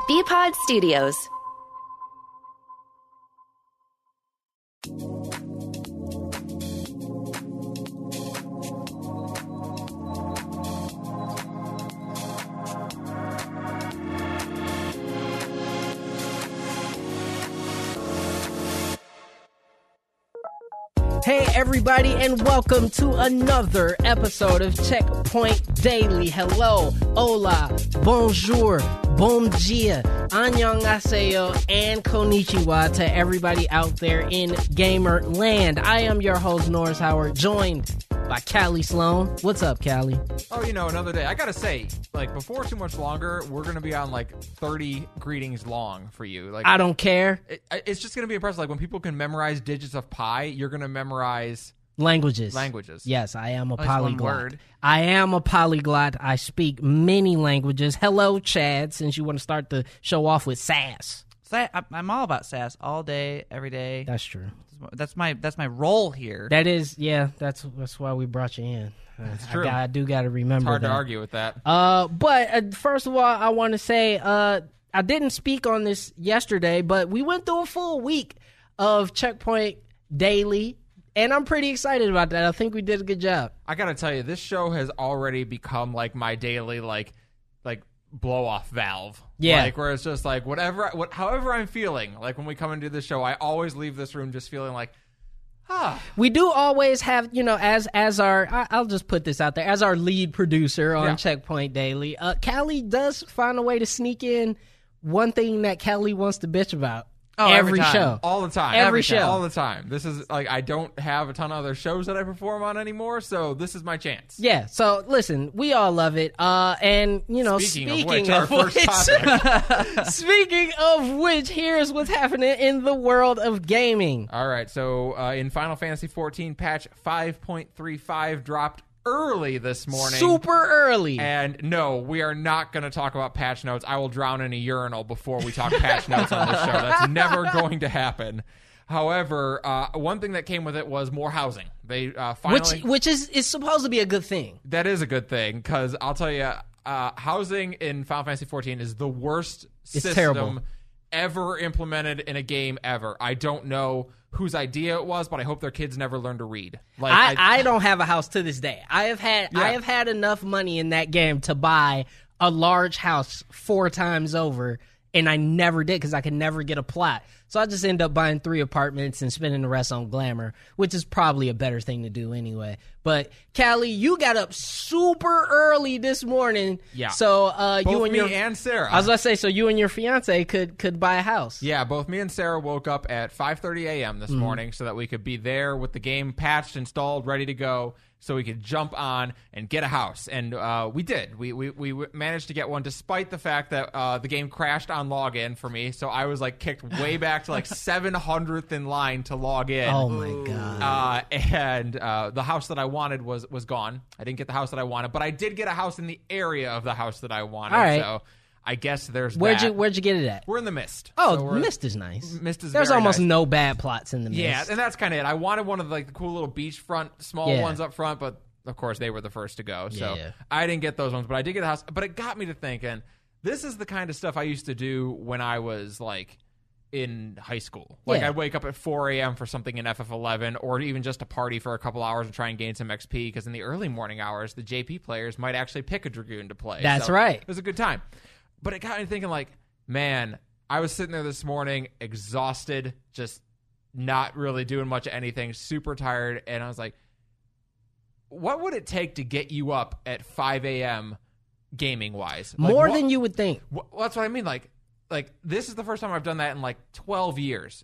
Bpod Studios. Hey everybody, and welcome to another episode of Checkpoint Daily. Hello, hola, bonjour, bon dia, annyeonghaseyo, and konnichiwa to everybody out there in gamer land. I am your host, Norris Howard, joined by Callie Sloan. What's up, Callie? Oh, another day. I gotta say, before too much longer, we're gonna be on 30 greetings long for you. I don't care. It's just gonna be impressive. When people can memorize digits of pi, you're gonna memorize languages. Yes, I am a At least polyglot. one word. I am a polyglot. I speak many languages. Hello, Chad, since you want to start the show off with sass. I'm all about sass all day, every day. That's true. That's my role here. That is, yeah. That's why we brought you in. That's true. I do got to remember. It's hard that. to argue with that. But first of all, I want to say I didn't speak on this yesterday, but we went through a full week of Checkpoint Daily, and I'm pretty excited about that. I think we did a good job. I gotta tell you, this show has already become my daily blow off valve. Yeah. Where it's just however I'm feeling. When we come and do this show, I always leave this room just feeling We do always have, as our, I'll just put this out there, as our lead producer on Checkpoint Daily, Callie does find a way to sneak in one thing that Callie wants to bitch about. Oh, every time. show. All the time. Every show. All the time. This is, I don't have a ton of other shows that I perform on anymore, so this is my chance. Yeah, so listen, we all love it. And, speaking of which, first topic. Speaking of which, here's what's happening in the world of gaming. All right, so in Final Fantasy XIV, patch 5.35 dropped early this morning. Super early. And no, we are not going to talk about patch notes. I will drown in a urinal before we talk patch notes on this show. That's never going to happen. However, one thing that came with it was more housing. They finally, which is supposed to be a good thing. That is a good thing, because I'll tell you, housing in Final Fantasy XIV is the worst system terrible. ever implemented in a game ever. I don't know whose idea it was, but I hope their kids never learn to read. I don't have a house to this day. I have had enough money in that game to buy a large house 4 times over, and I never did because I could never get a plot. So I just end up buying 3 apartments and spending the rest on glamour, which is probably a better thing to do anyway. But Callie, you got up super early this morning. Yeah. So both you and me your and Sarah. I was gonna say, so you and your fiance could buy a house. Yeah, both me and Sarah woke up at 5:30 a.m. this morning so that we could be there with the game patched, installed, ready to go, so we could jump on and get a house. And we did. We managed to get one, despite the fact that the game crashed on login for me. So I was kicked way back to 700th in line to log in. Oh my god! And the house that I wanted was gone. I didn't get the house that I wanted, but I did get a house in the area of the house that I wanted. All right. So I guess there's Where'd that. you get it at? We're in the Mist. Oh, So Mist is nice. Mist is There's very almost nice. no bad plots in the Mist. Yeah, and that's kind of it. I wanted one of the cool little beachfront small Yeah. ones up front, but of course they were the first to go. So Yeah. I didn't get those ones, but I did get a house. But it got me to thinking, this is the kind of stuff I used to do when I was in high school. Yeah. I'd wake up at 4 a.m. for something in FF11, or even just to party for a couple hours and try and gain some XP, because in the early morning hours, the JP players might actually pick a Dragoon to play. That's So right. It was a good time. But it got me thinking, man, I was sitting there this morning, exhausted, just not really doing much of anything, super tired, and I was like, what would it take to get you up at 5 a.m. gaming-wise? More than you would think. Well, that's what I mean. This is the first time I've done that in 12 years.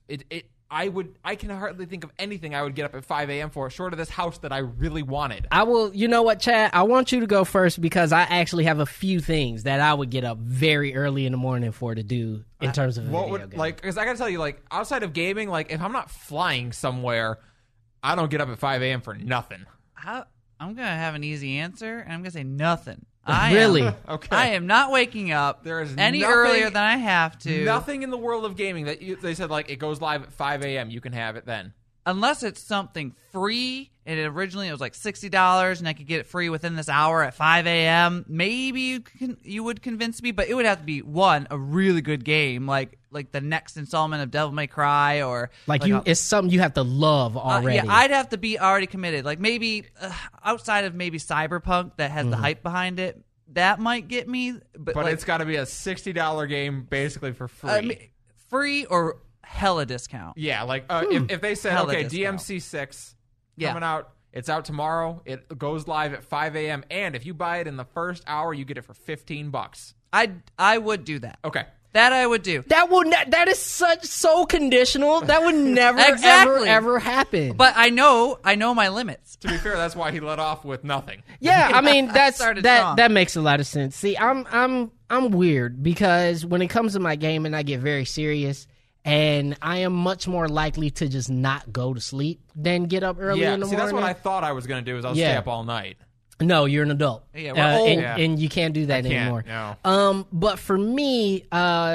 I can hardly think of anything I would get up at 5 a.m. for, short of this house that I really wanted. I will, you know what, Chad? I want you to go first because I actually have a few things that I would get up very early in the morning for to do in terms of What video would, game. because I gotta tell you, outside of gaming, if I'm not flying somewhere, I don't get up at 5 a.m. for nothing. I'm going to have an easy answer, and I'm going to say nothing. Really? Okay. I am not waking up There is any nothing- earlier than I have to. Nothing in the world of gaming that they said, it goes live at 5 a.m., you can have it then. unless it's something free, and originally it was like $60, and I could get it free within this hour at 5 a.m., maybe you would convince me, but it would have to be, one, a really good game, like the next installment of Devil May Cry, or... it's something you have to love already. Yeah, I'd have to be already committed. Like, maybe, outside of maybe Cyberpunk that has the hype behind it, that might get me. But like, it's got to be a $60 game basically for free. Free or hella discount. Yeah, like if they said, Hella okay, discount. DMC 6 coming out, it's out tomorrow, it goes live at 5 a.m., and if you buy it in the first hour, you get it for $15. I would do that. Okay. That I would do. That is so conditional. That would never Exactly. ever happen. But I know my limits. To be fair, that's why he let off with nothing. Yeah, I mean Started strong. that makes a lot of sense. See, I'm weird because when it comes to my gaming, I get very serious, and I am much more likely to just not go to sleep than get up early in the morning. That's what I thought I was going to do. Is I'll stay up all night. No, you're an adult. Yeah, we're old. And you can't do that anymore. No. But for me,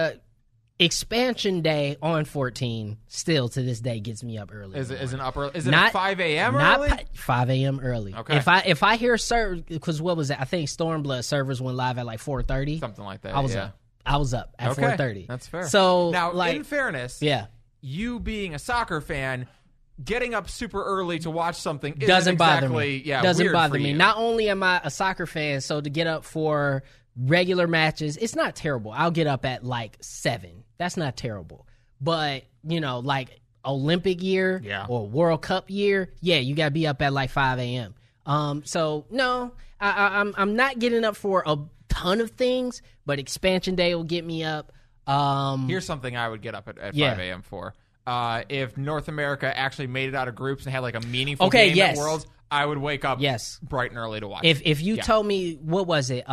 expansion day on 14 still to this day gets me up early. Is it at Not 5 a.m. Not early? 5 a.m. early. Okay. If I hear because what was it? I think Stormblood servers went live at like 4:30. Something like that. I was up at 4:30. That's fair. So now, like, in fairness, you being a soccer fan, getting up super early to watch something doesn't bother me. Doesn't weird bother for me. you. Not only am I a soccer fan, so to get up for regular matches, it's not terrible. I'll get up at like 7. That's not terrible. But, like Olympic year or World Cup year, you got to be up at like 5 a.m. So, no, I'm not getting up for a ton of things, but expansion day will get me up. Here's something I would get up at 5 a.m. for. If North America actually made it out of groups and had like a meaningful game at Worlds, I would wake up bright and early to watch it. If you told me, what was it,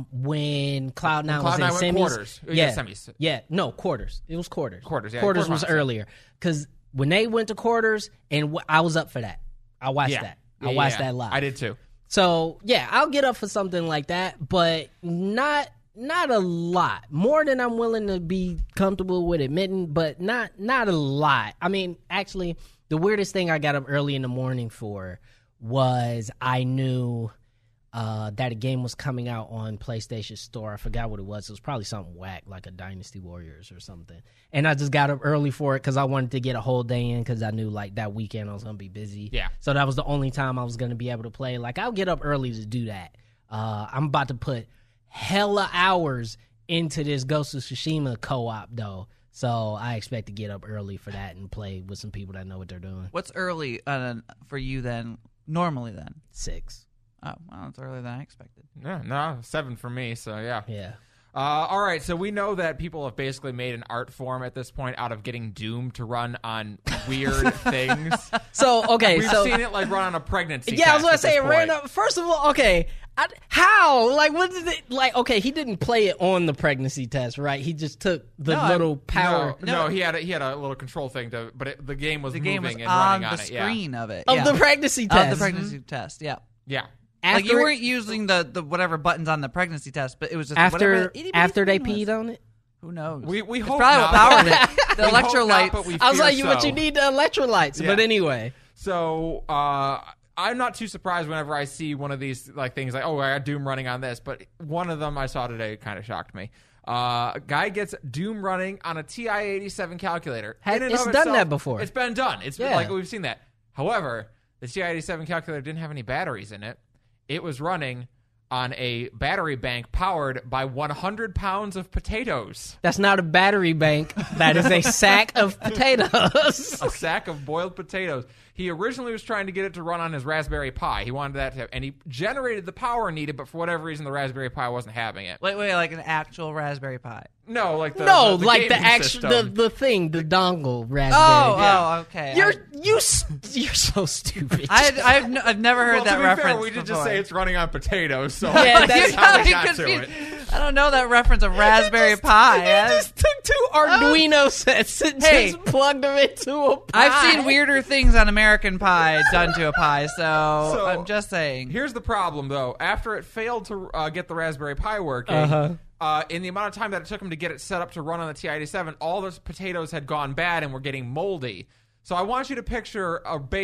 when Cloud9 was in semis? Quarters. Semis. No, quarters. It was quarters. Quarters was earlier. Because when they went to quarters, and I was up for that. I watched that. I watched that live. I did too. So, I'll get up for something like that, but not a lot. More than I'm willing to be comfortable with admitting, but not a lot. I mean, actually, the weirdest thing I got up early in the morning for was I knew that a game was coming out on PlayStation Store. I forgot what it was. It was probably something whack, like a Dynasty Warriors or something. And I just got up early for it because I wanted to get a whole day in because I knew like that weekend I was going to be busy. Yeah. So that was the only time I was going to be able to play. Like, I'll get up early to do that. I'm about to put hella hours into this Ghost of Tsushima co-op, though. So I expect to get up early for that and play with some people that know what they're doing. What's early for you then? Normally then? 6. Oh, well, it's earlier than I expected. No, 7 for me. So yeah. All right, so we know that people have basically made an art form at this point out of getting Doom to run on weird things. So We've seen it like run on a pregnancy. Yeah, I was going to say it ran up. First of all, okay, how? Like, what did it like? Okay, he didn't play it on the pregnancy test, right? He just took the little power. No, he had a little control thing but the game was moving and on running on the it. screen of it Of the pregnancy test. Of the pregnancy test. Yeah. Yeah. Like you weren't using the whatever buttons on the pregnancy test, but it was just after whatever they peed on it. Who knows? We it's hope probably not. what powered it. The We hope electrolytes. not, but we I was fear like, but so. you need the electrolytes. Yeah. But anyway, So I'm not too surprised whenever I see one of these like things like, oh, I got Doom running on this. But one of them I saw today kind of shocked me. A guy gets Doom running on a TI-87 calculator. It's done that before. It's been done. It's been, like we've seen that. However, the TI-87 calculator didn't have any batteries in it. It was running on a battery bank powered by 100 pounds of potatoes. that's not a battery bank. That is a sack of potatoes. A sack of boiled potatoes. He originally was trying to get it to run on his Raspberry Pi. He wanted that to have, and he generated the power needed, but for whatever reason, the Raspberry Pi wasn't having it. Wait, like an actual Raspberry Pi? No, like the like the gaming actual system. the thing, the dongle Raspberry. Oh, okay. You're so stupid. I've never heard Well, that to be reference. fair, we did just before. say it's running on potatoes, so Yeah, that's you how got we me got to confused. it. I don't know that reference of Raspberry Pi. You just took 2 Arduino sets and Hey. just plugged them into a pie. I've seen weirder things on American Pie done to a pie, so I'm just saying. Here's the problem, though. After it failed to get the Raspberry Pi working, in the amount of time that it took him to get it set up to run on the TI-87, all those potatoes had gone bad and were getting moldy. So I want you to picture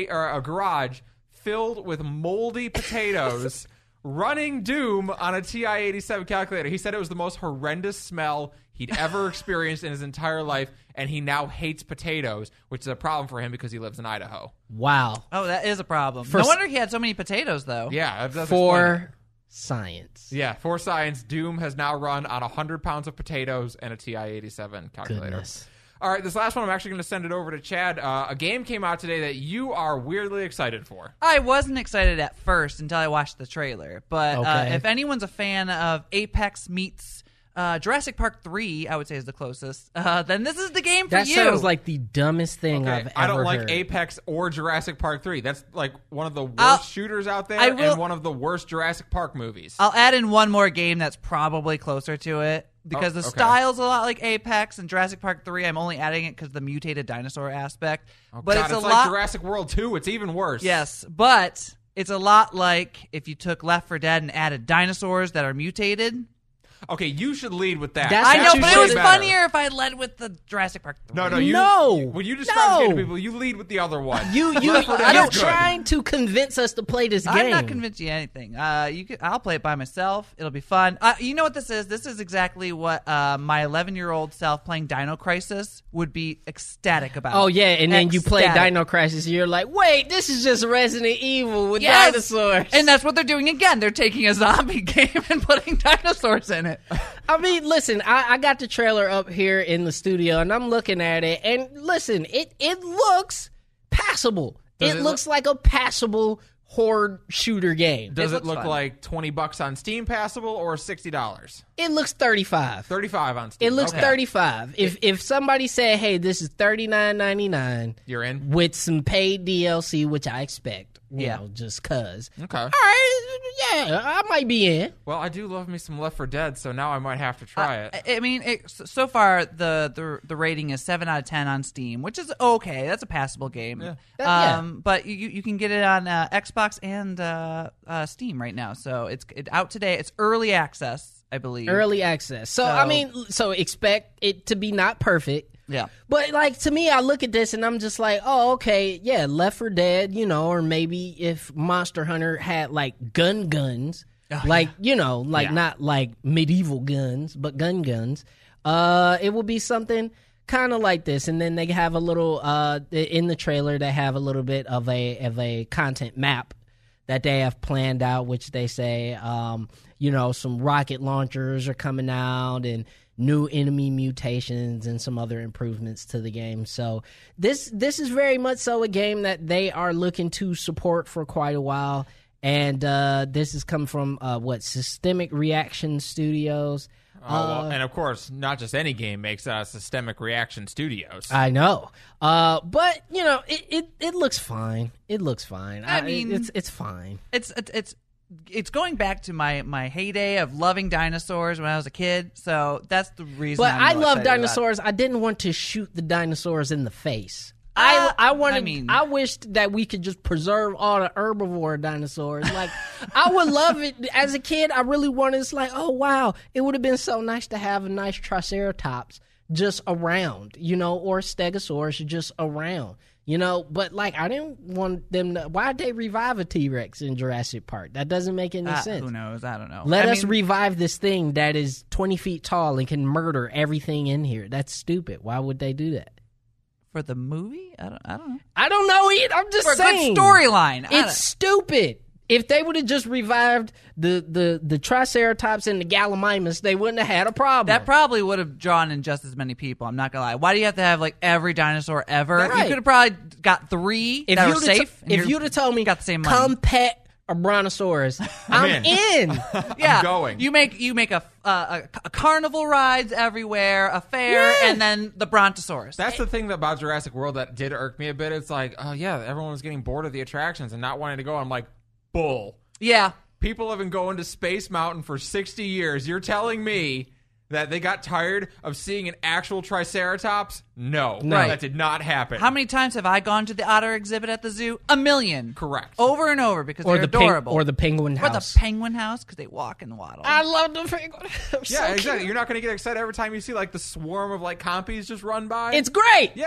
a garage filled with moldy potatoes running Doom on a TI-87 calculator. He said it was the most horrendous smell he'd ever experienced in his entire life, and he now hates potatoes, which is a problem for him because he lives in Idaho. Wow. Oh, that is a problem. No wonder he had so many potatoes, though. Yeah. That For science. Yeah, for science, Doom has now run on 100 pounds of potatoes and a TI-87 calculator. Goodness. All right, this last one, I'm actually going to send it over to Chad. A game came out today that you are weirdly excited for. I wasn't excited at first until I watched the trailer. But Okay. if anyone's a fan of Apex meets Jurassic Park 3, I would say is the closest, then this is the game for That you. sounds like the dumbest thing I've ever I don't like heard. Apex or Jurassic Park 3. That's like one of the worst shooters out there and one of the worst Jurassic Park movies. I'll add in one more game that's probably closer to it. Because the style's a lot like Apex and Jurassic Park 3. I'm only adding it because the mutated dinosaur aspect. But God, it's like lot Jurassic World 2. It's even worse. Yes, but it's a lot like if you took Left 4 Dead and added dinosaurs that are mutated. Okay, you should lead with that. That's I know, you but it should was better. funnier if I led with the Jurassic Park 3. No. When you describe the game to people, you lead with the other one. You're trying to convince us to play this game. I'm not convincing you anything. I'll play it by myself. It'll be fun. You know what this is? This is exactly what my 11-year-old self playing Dino Crisis would be ecstatic about. Oh, yeah, and then you play Ecstatic. Dino Crisis, and you're like, wait, this is just Resident Evil with dinosaurs. And that's what they're doing again. They're taking a zombie game and putting dinosaurs in it. I mean, listen, I got the trailer up here in the studio, and I'm looking at it, and listen, it looks passable. It looks like a passable horde shooter game. Does it look fun. like $20 on Steam passable or $60? It looks $35. $35 on Steam. It looks Okay. $35. If somebody said, hey, this is $39.99 You're in? with some paid DLC, which I expect, you Yeah. know, just cuz. Okay. All right, yeah, I might be in. Well, I do love me some Left 4 Dead, so now I might have to try it. I mean, so far the rating is 7 out of 10 on Steam, which is okay. That's a passable game. Yeah. Yeah. But you can get it on Xbox and Steam right now. So it's out today. It's early access, I believe. Early access. So, I mean, so expect it to be not perfect. Yeah. But, like, to me, I look at this and I'm just like, oh, okay, yeah, Left 4 Dead, you know, or maybe if Monster Hunter had, like, guns, like, you know, like not like medieval guns, but guns, it would be something kind of like this. And then they have a little, in the trailer, they have a little bit of a content map that they have planned out, which they say, you know, some rocket launchers are coming out and new enemy mutations and some other improvements to the game. So this is very much so a game that they are looking to support for quite a while. And this has come from, Systemic Reaction Studios. And of course, not just any game makes Systemic Reaction Studios. I know. But, you know, it looks fine. It looks fine. I mean, it's fine. It's going back to my heyday of loving dinosaurs when I was a kid. So that's the reason. But I I'm love excited about it. dinosaurs. I didn't want to shoot the dinosaurs in the face. I wished that we could just preserve all the herbivore dinosaurs. Like, I would love it. As a kid, I really wanted, it's like, oh, wow, it would have been so nice to have a nice Triceratops just around, you know, or Stegosaurus just around, you know. But, like, I didn't want them to, why'd they revive a T-Rex in Jurassic Park? That doesn't make any sense. Who knows? I don't know. Let us revive this thing that is 20 feet tall and can murder everything in here. That's stupid. Why would they do that? For the movie? I don't know. I don't know it. I'm just For saying. a good storyline. It's stupid. If they would have just revived the Triceratops and the Gallimimus, they wouldn't have had a problem. That probably would have drawn in just as many people. I'm not gonna lie. Why do you have to have like every dinosaur ever? Right. You could have probably got 3 that were safe. If you'd have told me, got the same money. come pet a brontosaurus, I'm in. Yeah, I'm going. You make a carnival rides everywhere, a fair, and then the brontosaurus. That's the thing about Jurassic World that did irk me a bit. It's like, oh yeah, everyone was getting bored of the attractions and not wanting to go. I'm like, bull. Yeah. People have been going to Space Mountain for 60 years. You're telling me that they got tired of seeing an actual Triceratops? No. That did not happen. How many times have I gone to the otter exhibit at the zoo? 1 million. Correct. Over and over because they're adorable. Or the penguin Or house. the penguin house because they walk and waddle. I love the penguin house. Yeah, So exactly. cute. You're not going to get excited every time you see like the swarm of like compies just run by. It's great. Yeah.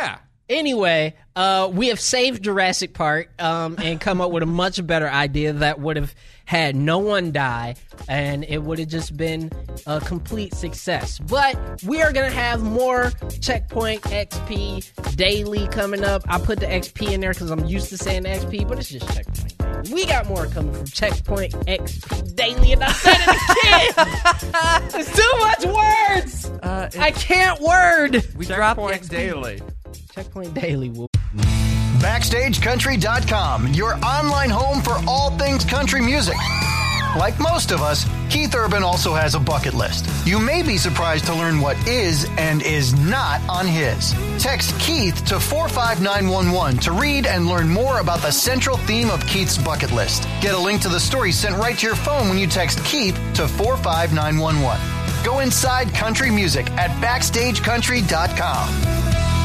Anyway, we have saved Jurassic Park and come up with a much better idea that would have had no one die, and it would have just been a complete success. But we are going to have more Checkpoint XP Daily coming up. I put the XP in there because I'm used to saying XP, but it's just Checkpoint Daily. We got more coming from Checkpoint XP Daily, and I said it again! It's too much words! I can't word! We dropped Checkpoint XP. Daily. Checkpoint Daily will. BackstageCountry.com, your online home for all things country music. Like most of us, Keith Urban also has a bucket list. You may be surprised to learn what is and is not on his. Text Keith to 45911 to read and learn more about the central theme of Keith's bucket list. Get a link to the story sent right to your phone when you text Keith to 45911. Go inside country music at BackstageCountry.com.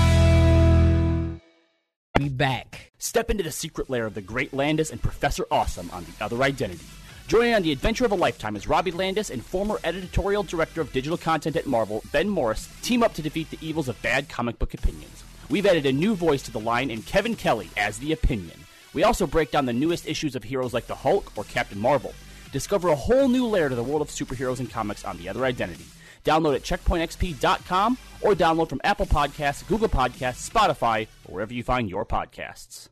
Be back. Step into the secret lair of the great Landis and Professor Awesome on The Other Identity. Joining on the adventure of a lifetime as Robbie Landis and former editorial director of digital content at Marvel, Ben Morris, team up to defeat the evils of bad comic book opinions. We've added a new voice to the line in Kevin Kelly as the Opinion. We also break down the newest issues of heroes like the Hulk or Captain Marvel. Discover a whole new layer to the world of superheroes and comics on The Other Identity. Download at checkpointxp.com or download from Apple Podcasts, Google Podcasts, Spotify, or wherever you find your podcasts.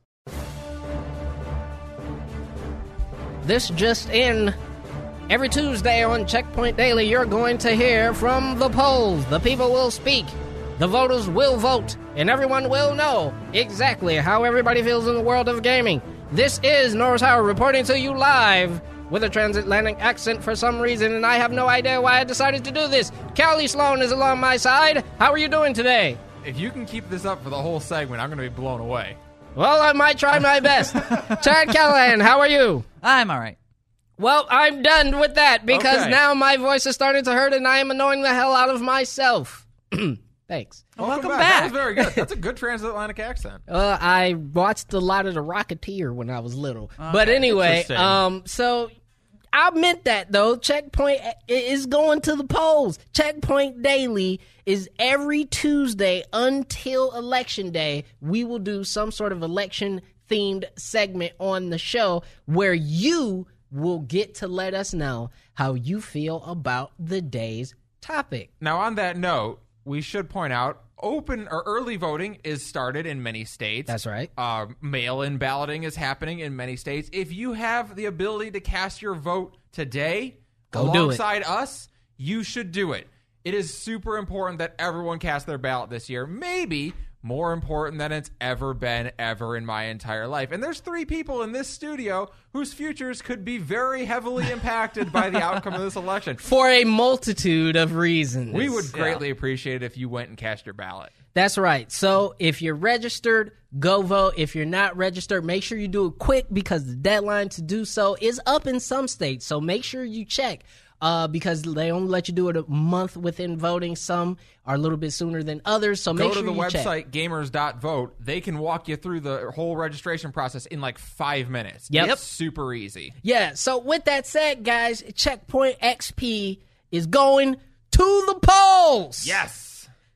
This just in. Every Tuesday on Checkpoint Daily, you're going to hear from the polls. The people will speak. The voters will vote. And everyone will know exactly how everybody feels in the world of gaming. This is Norris Howard reporting to you live with a transatlantic accent for some reason, and I have no idea why I decided to do this. Callie Sloan is along my side. How are you doing today? If you can keep this up for the whole segment, I'm going to be blown away. Well, I might try my best. Chad Callahan, how are you? I'm all right. Well, I'm done with that because Okay. now my voice is starting to hurt and I am annoying the hell out of myself. Thanks. Welcome That back. was very good. That's a good transatlantic accent. I watched a lot of The Rocketeer when I was little. But anyway, Interesting. so I meant that, though. Checkpoint is going to the polls. Checkpoint Daily is every Tuesday until Election Day. We will do some sort of election-themed segment on the show where you will get to let us know how you feel about the day's topic. Now, on that note, we should point out open or early voting is started in many states. That's right. Mail-in balloting is happening in many states. If you have the ability to cast your vote today Go do it. alongside us, you should do it. It is super important that everyone cast their ballot this year. Maybe more important than it's ever been ever in my entire life. And there's 3 people in this studio whose futures could be very heavily impacted by the outcome of this election. For a multitude of reasons. We would greatly appreciate it if you went and cast your ballot. That's right. So if you're registered, go vote. If you're not registered, make sure you do it quick because the deadline to do so is up in some states. So make sure you check because they only let you do it a month within voting. Some are a little bit sooner than others. So make Go sure to the you check. website gamers.vote. They can walk you through the whole registration process in like 5 minutes. Yep. It's super easy. Yeah. So with that said, guys, Checkpoint XP is going to the polls. Yes.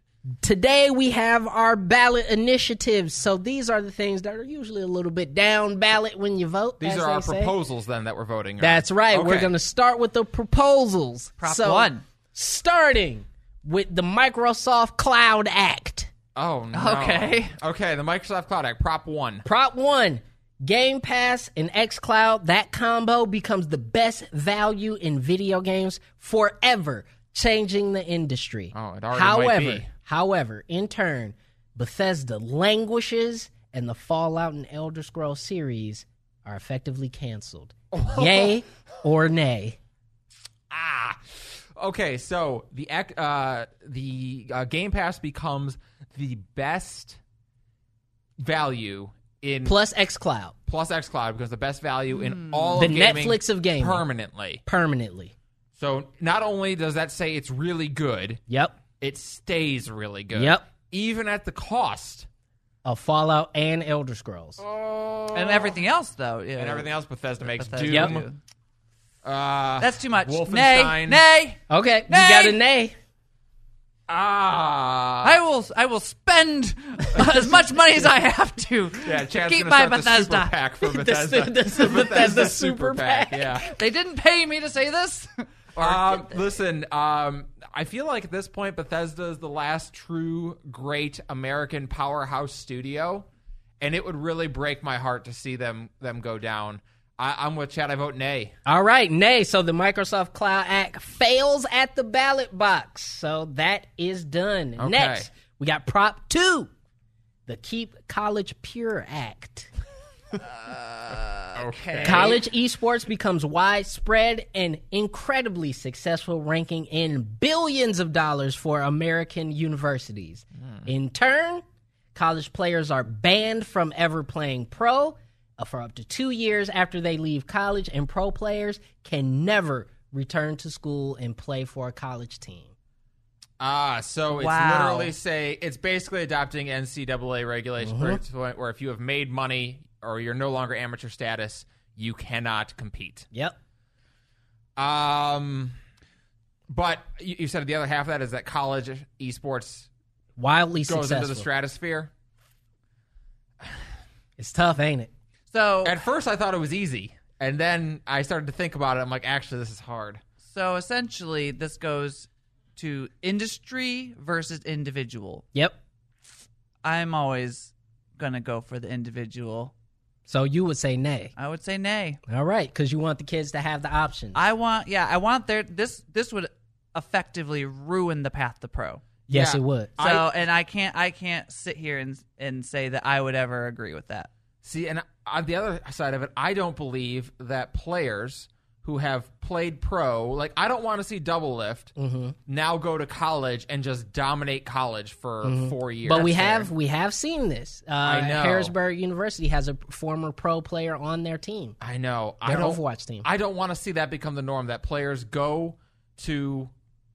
Today we have our ballot initiatives. So these are the things that are usually a little bit down ballot when you vote. These as are our they say. proposals then that we're voting on. That's right. We're Okay. going to start with the proposals. Prop So, 1. Starting with the Microsoft Cloud Act. Oh, no. Okay. Okay, the Microsoft Cloud Act, Prop 1. Prop 1, Game Pass and xCloud. That combo becomes the best value in video games forever, changing the industry. Oh, it already might be. However, in turn, Bethesda languishes and the Fallout and Elder Scrolls series are effectively canceled. Yay or nay? Okay, so the Game Pass becomes the best value in Plus xCloud. plus xCloud because the best value in all The of gaming Netflix of gaming. permanently. Permanently. So not only does that say it's really good, Yep. it stays really good. Yep. Even at the cost. Of Fallout and Elder Scrolls. And everything else, though. Yeah. And everything else Bethesda makes. Bethesda Doom. Yep. do. That's too much. Wolfenstein. Nay. Okay, Nay. you got a nay. Ah. I will will spend as much money as I have to Chad's keep gonna my start the Bethesda. super pack for Bethesda. The Bethesda super pack. Yeah. They didn't pay me to say this. Listen, I feel like at this point Bethesda is the last true great American powerhouse studio, and it would really break my heart to see them go down. I'm with Chad. I vote nay. All right, nay. So the Microsoft Cloud Act fails at the ballot box. So that is done. Okay. Next, we got Prop 2, the Keep College Pure Act. Okay. College esports becomes widespread and incredibly successful, ranking in billions of dollars for American universities. In turn, college players are banned from ever playing pro for up to 2 years after they leave college, and pro players can never return to school and play for a college team. So it's Wow. literally it's basically adopting NCAA regulations to the point where if you have made money or you're no longer amateur status, you cannot compete. Yep. But you said the other half of that is that college esports Wildly goes successful. into the stratosphere. It's tough, ain't it? So At first, I thought it was easy, and then I started to think about it. I'm like, actually, this is hard. So essentially, this goes to industry versus individual. Yep. I'm always going to go for the individual. So you would say nay. I would say nay. All right, because you want the kids to have the options. I want this would effectively ruin the path to pro. Yes, Yeah. it would. So, and I can't sit here and say that I would ever agree with that. See, and on the other side of it, I don't believe that players who have played pro, like I don't want to see Double Lift now go to college and just dominate college for 4 years. But we there. have seen this. I know. Harrisburg University has a former pro player on their team. I know. Their I don't Overwatch team. I don't want to see that become the norm, that players go to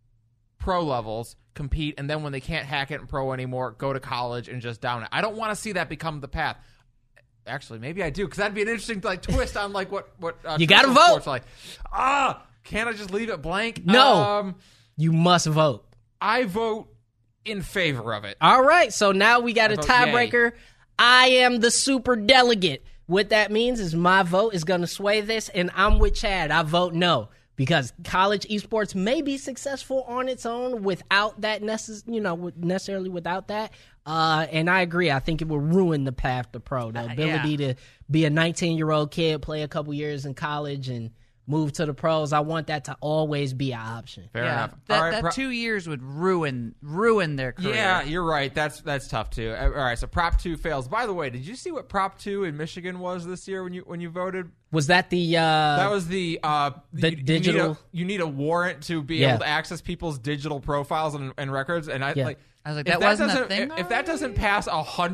pro levels, compete, and then when they can't hack it in pro anymore, go to college and just down it. I don't want to see that become the path. Actually, maybe I do, because that'd be an interesting twist on what You gotta traditional vote. sports are like. Can't I just leave it blank? No. You must vote. I vote in favor of it. All right, so now we got a vote tiebreaker. I am the super delegate. What that means is my vote is going to sway this, and I'm with Chad. I vote no, because college esports may be successful on its own without that necessarily without that. And I agree. I think it will ruin the path to pro. The ability to be a 19-year-old kid, play a couple years in college, and move to the pros. I want that to always be an option. Fair enough. That, All right, that 2 years would ruin their career. Yeah, you're right. That's tough too. All right, so Prop 2 fails. By the way, did you see what Prop 2 in Michigan was this year when you voted? Was that the That was the digital- You need a warrant to be able to access people's digital profiles and records. And I Yeah. like. I was like, if that wasn't a doesn't- thing If that doesn't pass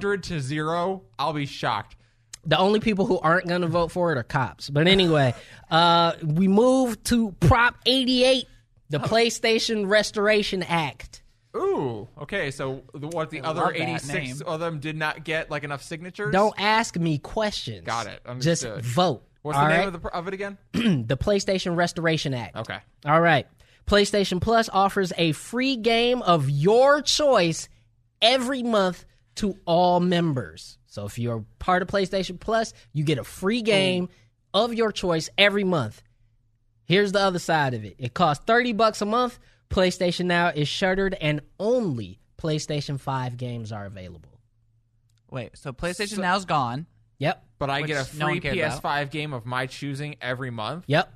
100-0, I'll be shocked. The only people who aren't going to vote for it are cops. But anyway, we move to Prop 88, the PlayStation Restoration Act. Ooh, okay. So the other love that 86 name. of them did not get enough signatures? Don't ask me questions. Got it. Just Understood. vote. What's all the name right? of it again? The PlayStation Restoration Act. Okay. All right. PlayStation Plus offers a free game of your choice every month to all members. So if you're part of PlayStation Plus, you get a free game of your choice every month. Here's the other side of it. It costs $30 a month. PlayStation Now is shuttered, and only PlayStation 5 games are available. Wait, so PlayStation Now's gone. Yep. But I Which get a no one free cared PS5 about. game of my choosing every month. Yep.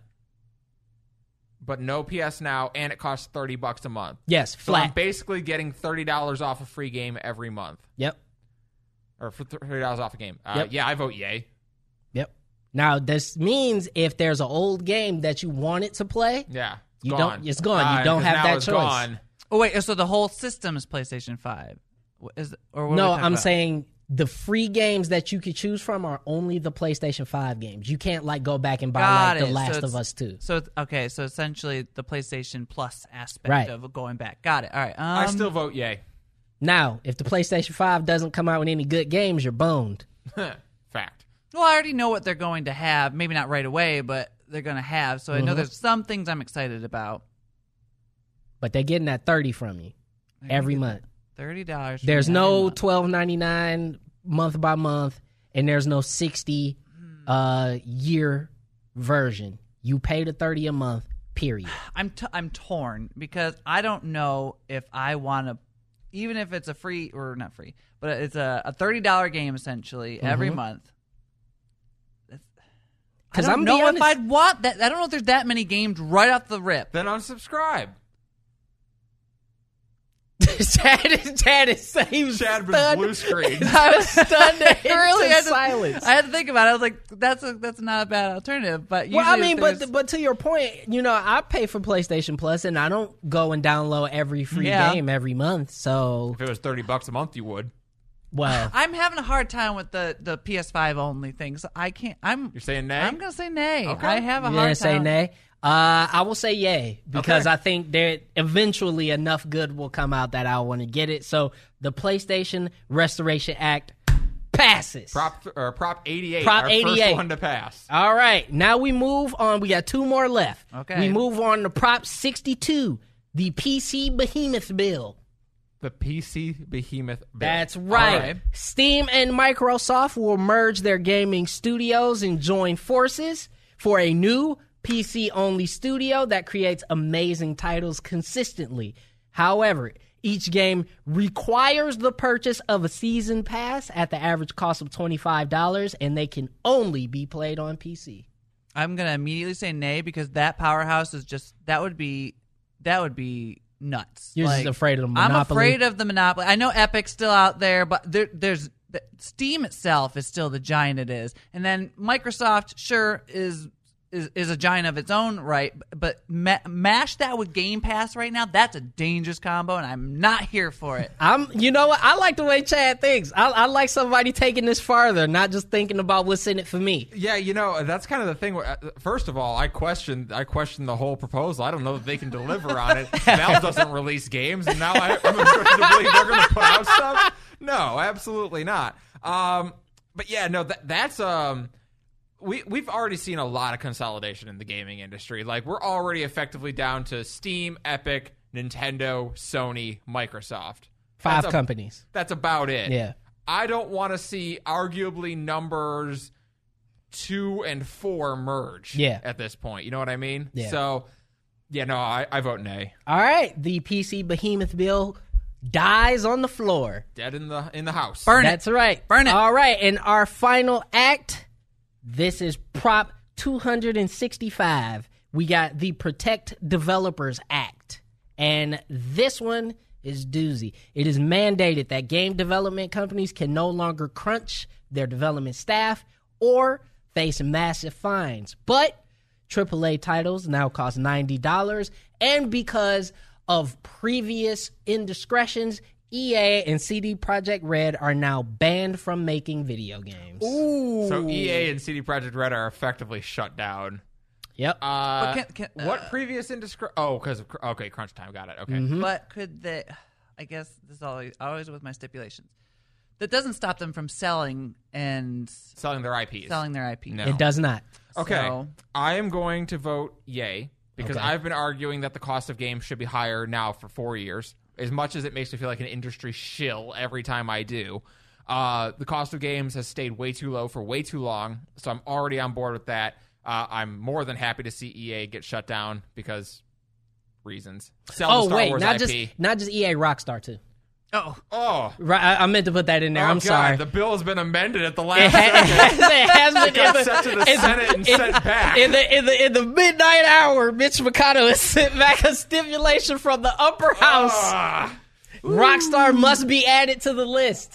But no PS Now, and it costs $30 a month. Yes, So I'm flat. basically getting $30 off a free game every month, Yep. or for $30 off a game. Yep. Yeah, I vote yay. Yep. Now, this means if there's an old game that you wanted to play, Yeah, it's You gone. don't- it's gone. You don't 'cause have now that it's choice. Gone. Oh wait, so the whole system is PlayStation 5. What are we no, talking I'm about? saying the free games that you could choose from are only the PlayStation 5 games. You can't go back and buy Got The it. Last So of it's- Us 2. So okay, so essentially the PlayStation Plus aspect Right. of going back. Got it. All right. I still vote yay. Now, if the PlayStation 5 doesn't come out with any good games, you're boned. Fact. Well, I already know what they're going to have. Maybe not right away, but they're going to have. So I know there's some things I'm excited about. But they're getting that 30 from you every month. $30. There's no $12.99 month by month, and there's no 60 year version. You pay the $30 a month. Period. I'm torn because I don't know if I want to, even if it's a free or not free, but it's a $30 game essentially every month. Because I don't know if I'd want that. I don't know if there's that many games right off the rip. Then unsubscribe. Chad is saying Chad was blue screen. I was stunned Really, into silence. I had to think about it. I was like, that's not a bad alternative. But Well, I mean, usually but to your point, I pay for PlayStation Plus, and I don't go and download every free game every month. So If it was $30 a month, you would. well, I'm having a hard time with the PS5 only thing. So I can't. You're saying nay? I'm gonna say nay. Okay. I have a you're hard gonna say time. nay. I will say yay because Okay. I think that eventually enough good will come out that I want to get it. So the PlayStation Restoration Act passes. Prop 88. Prop our 88. First one to pass. All right, now we move on. We got 2 more left. Okay. We move on to Prop 62, the PC Behemoth Bill. The PC Behemoth bill. That's right. All right. Steam and Microsoft will merge their gaming studios and join forces for a new PC-only studio that creates amazing titles consistently. However, each game requires the purchase of a season pass at the average cost of $25, and they can only be played on PC. I'm gonna immediately say nay because that powerhouse is just that would be nuts. You're just afraid of the monopoly. I'm afraid of the monopoly. I know Epic's still out there, but there's Steam itself is still the giant it is, and then Microsoft sure is a giant of its own right, but mash that with Game Pass right now, that's a dangerous combo, and I'm not here for it. You know what? I like the way Chad thinks. I like somebody taking this farther, not just thinking about what's in it for me. Yeah, that's kind of the thing. First of all, I question the whole proposal. I don't know that they can deliver on it. Valve doesn't release games, and now I'm to believe they're going to put out stuff. No, absolutely not. But yeah, no, that's We've already seen a lot of consolidation in the gaming industry. Like, we're already effectively down to Steam, Epic, Nintendo, Sony, Microsoft. 5 companies. That's about it. Yeah. I don't want to see arguably numbers 2 and 4 merge at this point. You know what I mean? Yeah. So, yeah, no, I vote nay. All right. The PC Behemoth Bill dies on the floor. Dead in the house. Burn That's it. right. Burn it. All right. And our final act, this is Prop 265. We got the Protect Developers Act. And this one is doozy. It is mandated that game development companies can no longer crunch their development staff or face massive fines. But AAA titles now cost $90. And because of previous indiscretions, EA and CD Projekt Red are now banned from making video games. Ooh. So EA and CD Projekt Red are effectively shut down. Yep. What previous indiscretion? Oh, okay, crunch time. Got it. Okay. Mm-hmm. But could they? I guess this is always with my stipulations. That doesn't stop them from selling Selling their IPs. No. It does not. Okay. So, I am going to vote yay because I've been arguing that the cost of games should be higher now for 4 years. As much as it makes me feel like an industry shill every time I do. The cost of games has stayed way too low for way too long, so I'm already on board with that. I'm more than happy to see EA get shut down because reasons. Sell the Star Wars IP. not just EA, Rockstar too. Oh. Right, I meant to put that in there. I'm God, sorry. The bill has been amended at the last It has been got sent to the Senate and sent back. In the midnight hour. Mitch McConnell has sent back a stipulation from the upper house. Rockstar must be added to the list.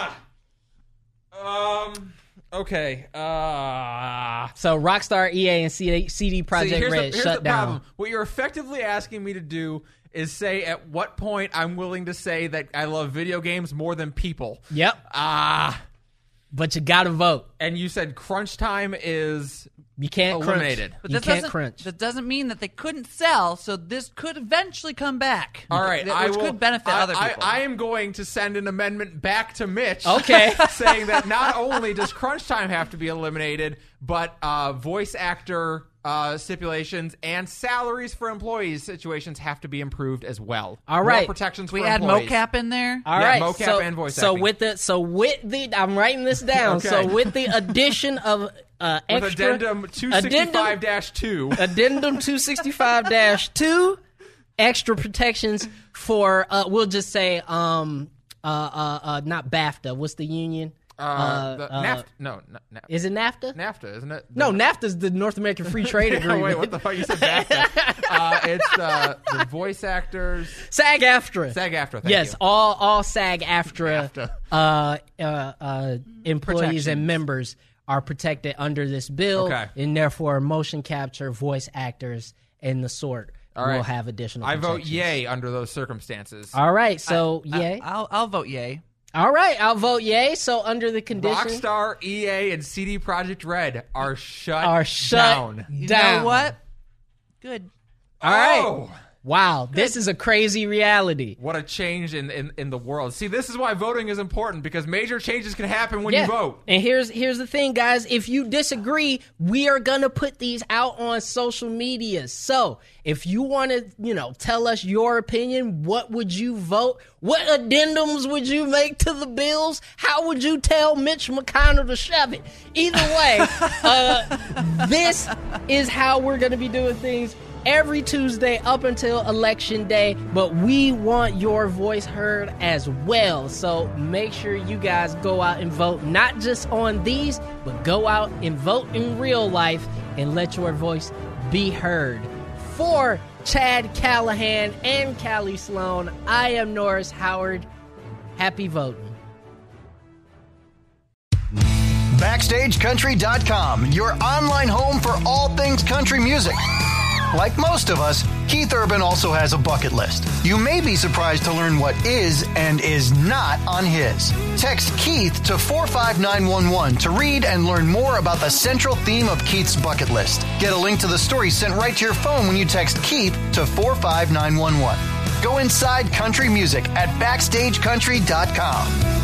Okay. So Rockstar, EA, and CD Projekt Red here's shut the down. problem. What you're effectively asking me to do is say at what point I'm willing to say that I love video games more than people. Yep. But you gotta vote. And you said crunch time is You can't eliminated. crunch. but You that can't doesn't, crunch. That doesn't mean that they couldn't sell. So this could eventually come back. All right, which could benefit other people. I am going to send an amendment back to Mitch. Okay. Saying that not only does crunch time have to be eliminated, but voice actor stipulations, and salaries for employees situations have to be improved as well. All right. More protections We for add employees. mocap in there. All Yeah, right, mocap and voice acting. with the I'm writing this down. Okay. So with the addition of With extra addendum 265-2. addendum 265-2, extra protections for we'll just say not BAFTA. What's the union? NAFTA. No, Is it NAFTA? NAFTA, isn't it? No, NAFTA's the North American Free Trade Agreement. Wait, what the fuck? You said NAFTA. It's the voice actors. SAG-AFTRA. SAG-AFTRA, thank yes, you. all SAG-AFTRA employees Protections. and members are protected under this bill, Okay. and therefore motion capture, voice actors, and the sort All right. will have additional I vote protections. yay under those circumstances. All right, so yay. I'll vote yay. All right, I'll vote yay. So under the condition, Rockstar, EA, and CD Projekt Red are shut down. down. You Down. know what? Good. All right. Oh, Wow, this is a crazy reality. what a change in the world. See, this is why voting is important, because major changes can happen when you vote. And here's the thing, guys. If you disagree, we are gonna put these out on social media. So if you want to, tell us your opinion, what would you vote? What addendums would you make to the bills? How would you tell Mitch McConnell to shove it? Either way, this is how we're gonna be doing things every Tuesday up until Election Day, but we want your voice heard as well. So make sure you guys go out and vote, not just on these, but go out and vote in real life and let your voice be heard. For Chad Callahan and Callie Sloan, I am Norris Howard. Happy voting. BackstageCountry.com, your online home for all things country music. Like most of us, Keith Urban also has a bucket list. You may be surprised to learn what is and is not on his. Text Keith to 45911 to read and learn more about the central theme of Keith's bucket list. Get a link to the story sent right to your phone when you text Keith to 45911. Go inside country music at BackstageCountry.com.